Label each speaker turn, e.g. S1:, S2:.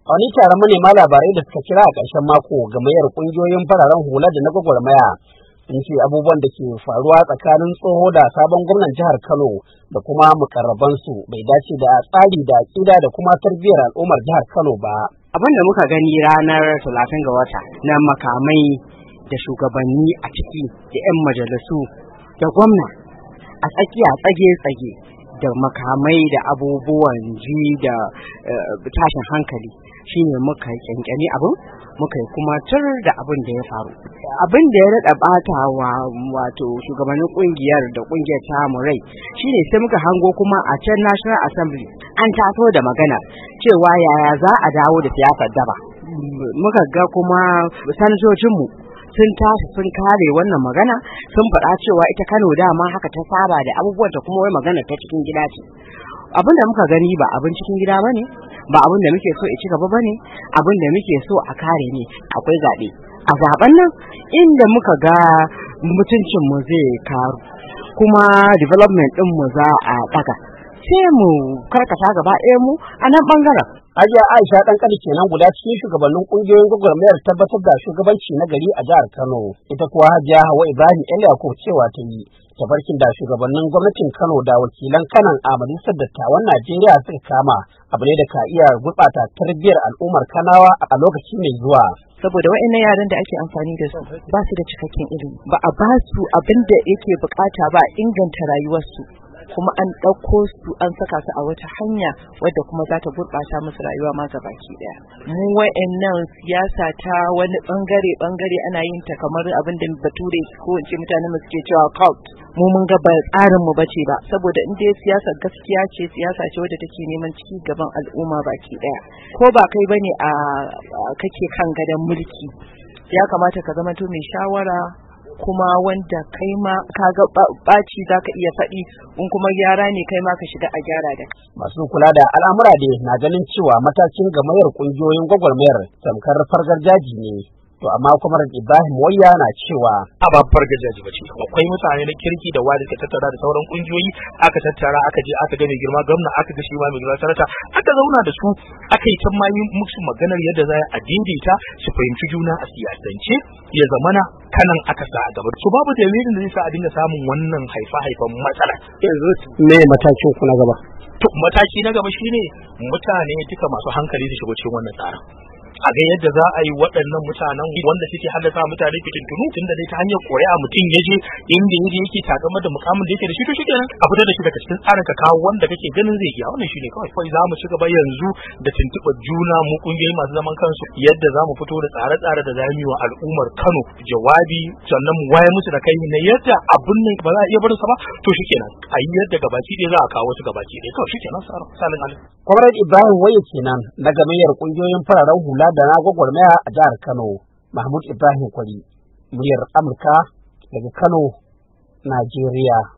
S1: A wani taron manema labarai da suka kira a ƙarshen mako, gamayyar ƙungiyoyin fararen hula da na gwagwarmaya sun ce abubuwan da ke faruwa tsakanin tsoho da sabon gwamnan jihar Kano da kuma mukarrabansu bai dace da tsari da aƙida da kuma tarbiyyar al'ummar jihar Kano ba.
S2: Abin da muka gani ranar 30 ga wata na makamai da shugabanni a ciki da 'yan majalisu da gwamna a tsakiya tsage-tsage da makamai da abubuwan ji da tashin hankali shine muka kyankyani abin muka kuma tur da abin da ya faru. Abin da ya rada bata wato shugabannin kungiyar da kungiyar ta rai shine sai muka hango kuma a can National Assembly an taso da magana cewa yaya za a dawo da siyasar daba. Muka ga kuma sanatocin sun tashi sun kare wannan magana, sun faɗa cewa ita Kano dama haka ta saba da abubuwan ta kuma wai magana ta cikin gida ce. Abin da muka gani ba abin cikin gida bane, ba abin da muke so ya ci gaba bane, abin da muke so a kare ne. Akwai zaɓe a zaben nan inda muka ga mutuncin mu zai karu kuma development din mu za a daga, sai mu karkata gaba ɗaya mu a nan bangaren.
S1: Hajiya Aisha Ɗanƙali kenan guda cikin shugabannin ƙungiyoyin gwagwarmayar tabbatar da shugabanci na gari a jihar Kano. Ita kuwa Hajiya Hauwa Ibrahim Elyako cewa ta yi tafarkin da shugabannin gwamnatin Kano da wakilan Kanan a Majalisar Dattawan Najeriya suka kama abu ne da ka iya gurɓata tarbiyyar al'ummar Kanawa a lokaci mai zuwa.
S3: Saboda wa'annan yaran da ake amfani da su ba su da cikakken ilimi, ba a ba su abin da yake bukata ba, inganta rayuwarsu, kuma an ɗauko su an saka su a wata hanya wadda kuma za ta gurɓata musu rayuwa ma baki ɗaya. Mu wa'annan siyasa ta wani ɓangare ana yin ta kamar abin da bature ko in ce mutanen mu suke cewa cult. Mu mun ga ba tsarin mu bace ba, saboda in dai siyasa gaskiya ce, siyasa ce wadda take neman ci gaban al'umma baki ɗaya. Ko ba kai bane a kake kan gadon mulki, ya kamata ka zama to mai shawara kuma wanda kai ma kaga baci zaka iya faɗi, in kuma gyara ne kai ma ka shiga a gyara da.
S1: Masu kula da al'amura da na ganin cewa matakin gamayyar kungiyoyin gwagwarmayar tamkar fargar jaji ne. To amma kuma Ibrahim Wayya na cewa
S4: a ba fargar jaji bace, akwai mutane na kirki da wani suka tattara da sauran kungiyoyi, aka tattara aka je aka ga mai girma gwamna, aka ga shi ma mai girma sarata, aka zauna da su aka yi ta musu maganar yadda za a daidaita su fahimci juna a siyasance ya zamana Kanan aka sa a gaba. So babu dalilin da zai sa a dinga samun wannan haifan matsala.
S1: Yanzu me matakin ku na gaba?
S4: To mataki na gaba shine mutane duka masu hankali su shigo cikin wannan tsarin. A ga yadda za a yi waɗannan mutanen wanda suke haddasa mutane fitintunu, tunda dai ta hanyar ƙuri'a mutum ya je inda yaje yake takamar da mukamin da yake da shi, to shikenan a fitar da shi daga cikin tsarin ka kawo wanda kake ganin zai iya. Wannan shine kawai za mu ci gaba yanzu da tuntuɓar juna mu kungiyoyi masu zaman kansu yadda za mu fito da tsare-tsare da za mu yi wa al'ummar Kano jawabi, sannan mu waye musu da kai na yadda abun nan ba za a iya barinsa ba, to shikenan a yi yadda gabaki ɗaya za a kawo su gabaki ɗaya kawai shikenan salin alin.
S1: Comrade Ibrahim Wayya kenan na gamayyar kungiyoyin fararen hula da na gwagwarmaya a jihar Kano. Mahmud Ibrahim Kwari, muryar Amurka daga Kano, Najeriya.